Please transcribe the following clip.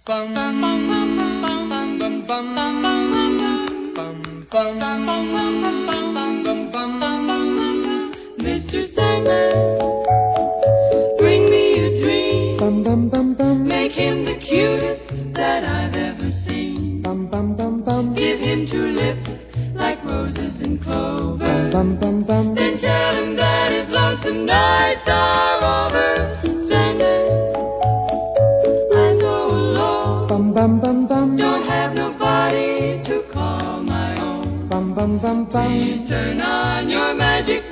bum bum bum bum bum bum bum bum bum bum. Mr. Sandman, bring me a dream. Bum bum bum bum. Make him the cutest that I've ever seen. Bum bum bum bum. Give him two lips like roses and clover. Bum bum bum. Then tell him that his lonesome nights are over. Sandman, I'm so alone. Bum bum bum bum. Don't have nobody to call my own. Bum bum bum bum. Please turn on your magic